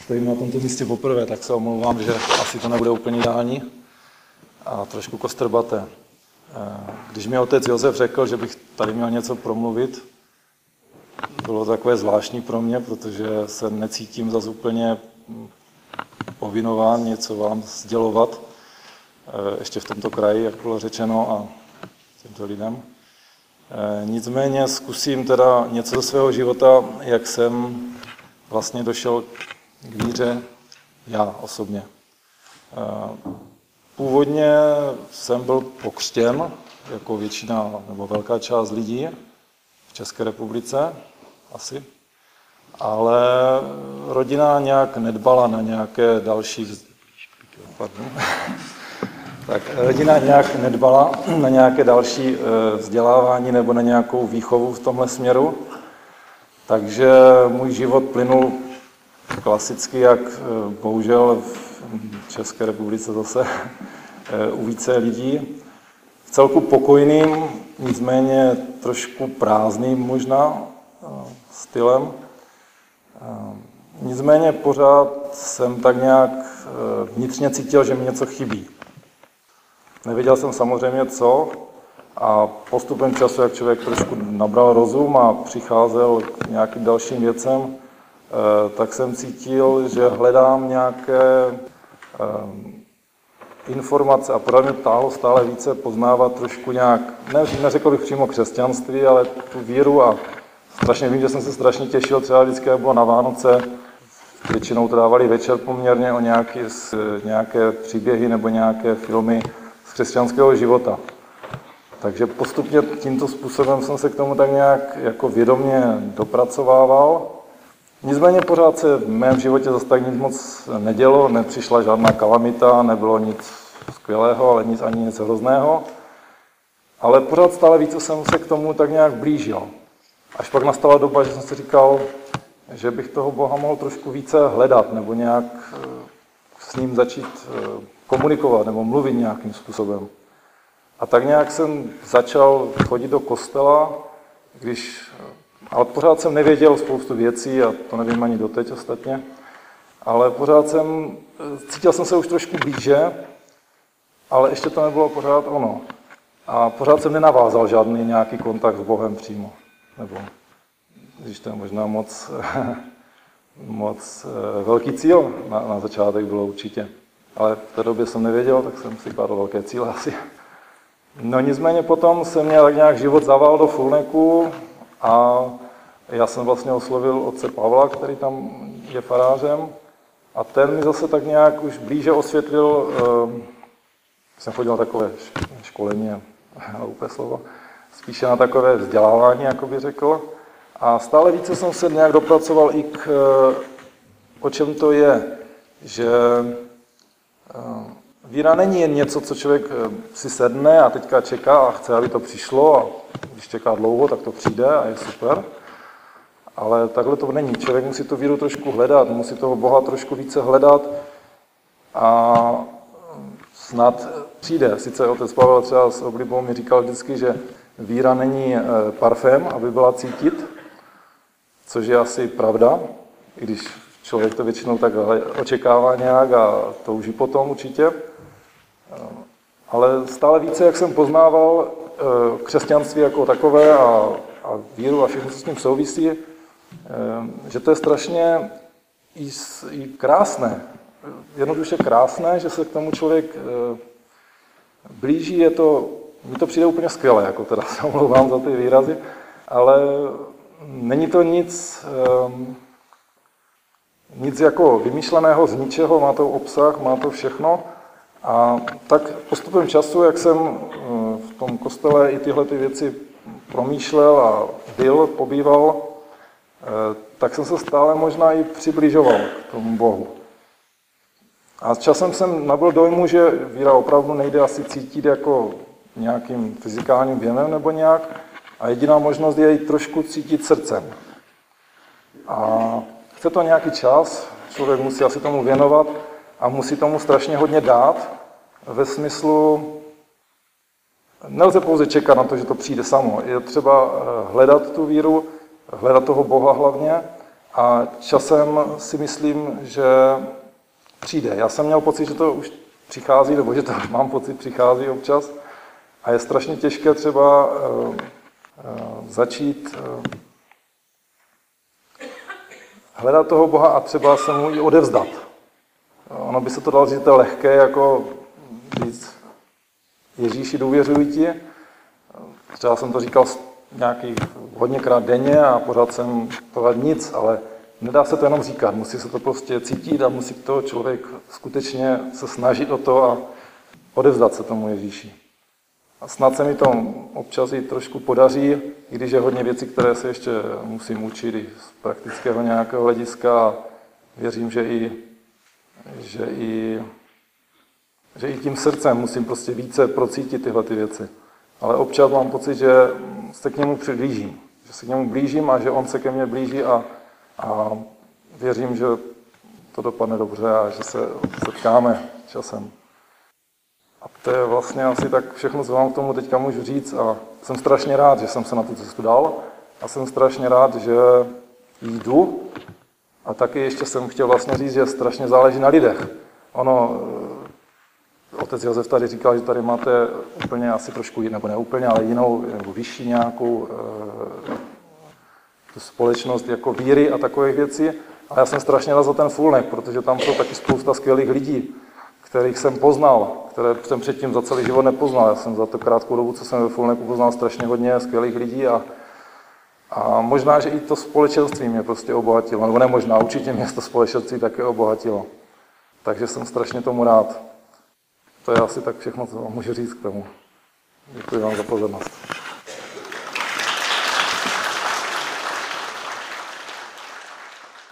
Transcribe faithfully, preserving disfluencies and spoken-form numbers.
stojím na tomto místě poprvé, tak se omlouvám, že asi to nebude úplně ideální a trošku kostrbaté. Když mi otec Josef řekl, že bych tady měl něco promluvit, bylo to takové zvláštní pro mě, protože se necítím zas úplně povinován něco vám sdělovat, ještě v tomto kraji, jak bylo řečeno, a těmto lidem. Nicméně zkusím teda něco ze svého života, jak jsem vlastně došel k víře já osobně. Původně jsem byl pokřtěn, jako většina nebo velká část lidí v České republice, asi, ale rodina nějak nedbala na nějaké další... Pardon. Tak rodina nějak nedbala na nějaké další vzdělávání nebo na nějakou výchovu v tomhle směru, takže můj život plynul klasicky, jak bohužel v České republice zase u více lidí. V celku pokojným, nicméně trošku prázdným možná stylem. Nicméně pořád jsem tak nějak vnitřně cítil, že mi něco chybí. Nevěděl jsem samozřejmě co a postupem času, jak člověk trošku nabral rozum a přicházel k nějakým dalším věcem, tak jsem cítil, že hledám nějaké informace a pořád mě táhlo stále více poznávat trošku nějak, ne, neřekl bych přímo křesťanství, ale tu víru a strašně vím, že jsem se strašně těšil, třeba vždycky, jak bylo na Vánoce, většinou to dávali večer poměrně o nějaký, nějaké příběhy nebo nějaké filmy z křesťanského života. Takže postupně tímto způsobem jsem se k tomu tak nějak jako vědomě dopracovával. Nicméně pořád se v mém životě zase tak nic moc nedělo, nepřišla žádná kalamita, nebylo nic skvělého, ale nic ani nic hrozného. Ale pořád stále více jsem se k tomu tak nějak blížil. Až pak nastala doba, že jsem si říkal, že bych toho Boha mohl trošku více hledat, nebo nějak s ním začít komunikovat, nebo mluvit nějakým způsobem. A tak nějak jsem začal chodit do kostela, když... Ale pořád jsem nevěděl spoustu věcí a to nevím ani doteď ostatně. Ale pořád jsem, cítil jsem se už trošku blíže, ale ještě to nebylo pořád ono. A pořád jsem nenavázal žádný nějaký kontakt s Bohem přímo. Nebo, když to je možná moc, moc velký cíl na, na začátek bylo určitě. Ale v té době jsem nevěděl, tak jsem si kladl velké cíle asi. No nicméně potom se mě tak nějak život zavál do Fulneku, a já jsem vlastně oslovil otce Pavla, který tam je farářem, a ten mi zase tak nějak už blíže osvětlil, eh, jsem chodil na takové školení, hloupé slovo, spíše na takové vzdělávání, jako by řekl, a stále více jsem se nějak dopracoval i k, o čem to je, že eh, víra není jen něco, co člověk si sedne a teďka čeká a chce, aby to přišlo, a když čeká dlouho, tak to přijde a je super. Ale takhle to není. Člověk musí tu víru trošku hledat, musí toho Boha trošku více hledat a snad přijde. Sice otec Pavel třeba s oblibou mi říkal vždycky, že víra není parfém, aby byla cítit, což je asi pravda, i když člověk to většinou tak očekává nějak a touží potom určitě. Ale stále více, jak jsem poznával křesťanství jako takové a, a víru a všechno, co s tím souvisí, že to je strašně i, i krásné. Jednoduše krásné, že se k tomu člověk blíží, je to, mi to přijde úplně skvěle, jako teda se omlouvám za ty výrazy, ale není to nic, nic jako vymýšleného z ničeho, má to obsah, má to všechno. A tak postupem času, jak jsem v tom kostele i tyhle ty věci promýšlel a byl, pobýval, tak jsem se stále možná i přibližoval k tomu Bohu. A s časem jsem nabyl dojmu, že víra opravdu nejde asi cítit jako nějakým fyzikálním věmem nebo nějak, a jediná možnost je ji trošku cítit srdcem. A chce to nějaký čas, člověk musí asi tomu věnovat, a musí tomu strašně hodně dát, ve smyslu, nelze pouze čekat na to, že to přijde samo. Je třeba hledat tu víru, hledat toho Boha hlavně A časem si myslím, že přijde. Já jsem měl pocit, že to už přichází, nebo že to mám pocit, přichází občas. A je strašně těžké třeba uh, uh, začít uh, hledat toho Boha a třeba se mu i odevzdat. Ono by se to dalo říct, to je lehké, jako říct Ježíši, důvěřuji ti. Třeba jsem to říkal nějakých hodněkrát denně a pořád jsem pořád nic, ale nedá se to jenom říkat, musí se to prostě cítit a musí toho člověk skutečně se snažit o to a odevzdat se tomu Ježíši. A snad se mi to občas i trošku podaří, i když je hodně věcí, které se ještě musím učit i z praktického nějakého hlediska a věřím, že i, že i, že i tím srdcem musím prostě více procítit tyhle ty věci. Ale občas mám pocit, že se k němu přiblížím, že se k němu blížím a že on se ke mně blíží a, a věřím, že to dopadne dobře a že se setkáme časem. A to je vlastně asi tak všechno, co vám k tomu teďka můžu říct a jsem strašně rád, že jsem se na tu cestu dal a jsem strašně rád, že jdu a taky ještě jsem chtěl vlastně říct, že strašně záleží na lidech. Ono, otec Josef tady říkal, že tady máte úplně asi trošku, nebo ne úplně, ale jinou, nebo vyšší nějakou tu společnost jako víry a takových věcí. A já jsem strašně rád za ten Fulnek, protože tam jsou taky spousta skvělých lidí, kterých jsem poznal, které jsem předtím za celý život nepoznal. Já jsem za tu krátkou dobu, co jsem ve Fulneku, poznal strašně hodně skvělých lidí a, a možná, že i to společenství mě prostě obohatilo. Nebo ne možná, určitě mě to společenství také obohatilo. Takže jsem strašně tomu rád. To je asi tak všechno, co vám můžu říct k tomu. Děkuji vám za pozornost.